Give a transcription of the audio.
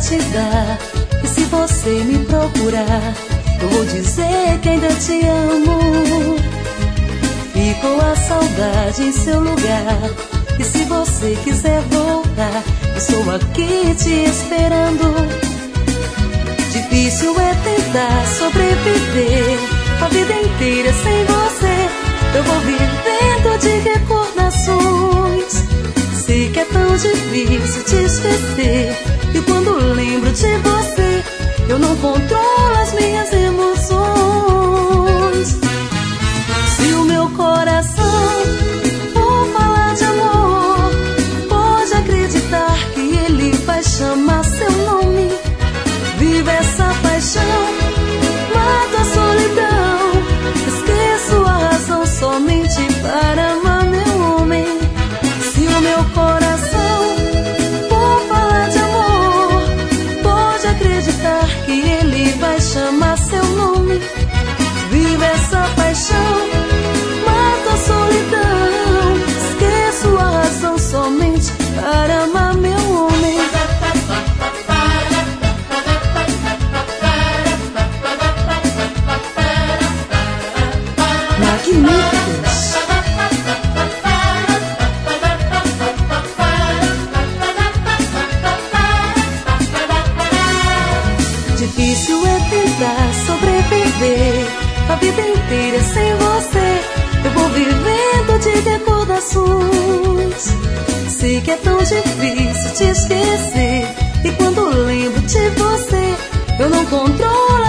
te dar. E se você me procurar, eu vou dizer que ainda te amo. Ficou a saudade em seu lugar. E se você quiser voltar, eu estou aqui te esperando. Difícil é tentar sobreviver a vida inteira sem você. Eu vou vivendo de recordações. Sei que é tão difícil te esquecer. E quando lembro de você, eu não controlo as minhas emoções. Se o meu coração for falar de amor, pode acreditar que ele vai chamar seu nome. Viva essa paixão, mato a solidão. Esqueço a razão somente para amar meu homem. Se o meu coração for falar de amor, pode acreditar que ele vai chamar seu nome. Viva essa paixão, mato a solidão. Esqueço a razão somente para amar meu homem. Magníficos. Difícil é tentar sobreviver a vida inteira sem você. Eu vou vivendo de recordações. Sei que é tão difícil te esquecer. E quando lembro de você, eu não controlo